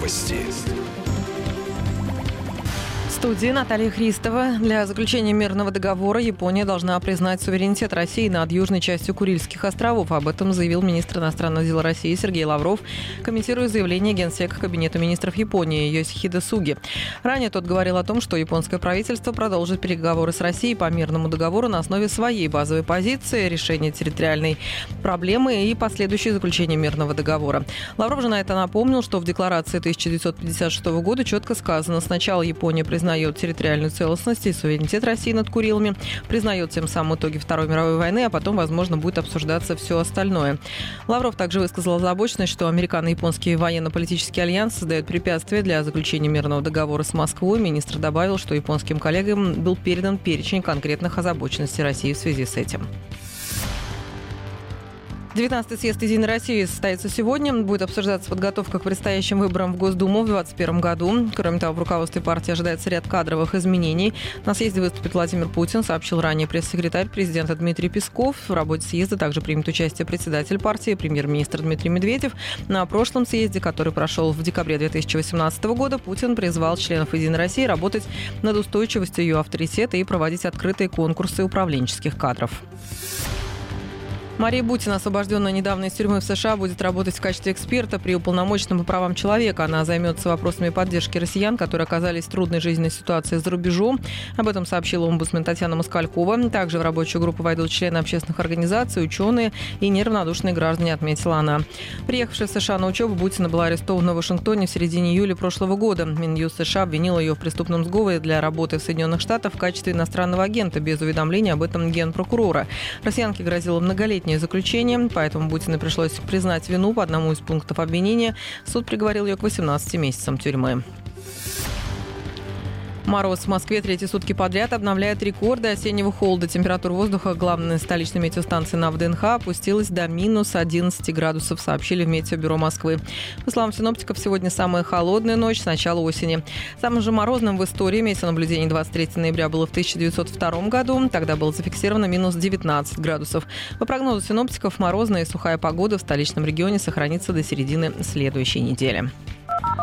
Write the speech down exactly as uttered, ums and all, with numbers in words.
Новости. В студии Наталья Христова. Для заключения мирного договора Япония должна признать суверенитет России над южной частью Курильских островов. Об этом заявил министр иностранных дел России Сергей Лавров, комментируя заявление генсека Кабинета министров Японии Йосихиде Суги. Ранее тот говорил о том, что японское правительство продолжит переговоры с Россией по мирному договору на основе своей базовой позиции, решения территориальной проблемы и последующее заключение мирного договора. Лавров же на это напомнил, что в декларации тысяча девятьсот пятьдесят шестого года четко сказано: сначала Япония признает территориальную целостность и суверенитет России над Курилами, признает тем самым итоги Второй мировой войны, а потом, возможно, будет обсуждаться все остальное. Лавров также высказал озабоченность, что американо-японский военно-политический альянс создает препятствия для заключения мирного договора с Москвой. Министр добавил, что японским коллегам был передан перечень конкретных озабоченностей России в связи с этим. девятнадцатый съезд «Единой России» состоится сегодня. Будет обсуждаться подготовка к предстоящим выборам в Госдуму в двадцать первом году. Кроме того, в руководстве партии ожидается ряд кадровых изменений. На съезде выступит Владимир Путин, сообщил ранее пресс-секретарь президента Дмитрий Песков. В работе съезда также примет участие председатель партии, премьер-министр Дмитрий Медведев. На прошлом съезде, который прошел в декабре две тысячи восемнадцатого года, Путин призвал членов «Единой России» работать над устойчивостью ее авторитета и проводить открытые конкурсы управленческих кадров. Мария Бутина, освобожденная недавно из тюрьмы в США, будет работать в качестве эксперта при уполномоченном по правам человека. Она займется вопросами поддержки россиян, которые оказались в трудной жизненной ситуации за рубежом. Об этом сообщила омбудсмен Татьяна Москалькова. Также в рабочую группу войдут члены общественных организаций, ученые и неравнодушные граждане, отметила она. Приехавшая в США на учебу, Бутина была арестована в Вашингтоне в середине июля прошлого года. Минюст США обвинила ее в преступном сговоре для работы в Соединенных Штатах в качестве иностранного агента без уведомления об этом генпрокурора. Россиянке грозило многолетнее заключение, поэтому Бутиной пришлось признать вину по одному из пунктов обвинения. Суд приговорил ее к восемнадцати месяцам тюрьмы. Мороз в Москве третьи сутки подряд обновляет рекорды осеннего холода. Температура воздуха главной столичной метеостанции на ВДНХ опустилась до минус одиннадцати градусов, сообщили в Метеобюро Москвы. По словам синоптиков, сегодня самая холодная ночь с начала осени. Самым же морозным в истории метеонаблюдений двадцать третьего ноября было в тысяча девятьсот втором году. Тогда было зафиксировано минус девятнадцать градусов. По прогнозу синоптиков, морозная и сухая погода в столичном регионе сохранится до середины следующей недели.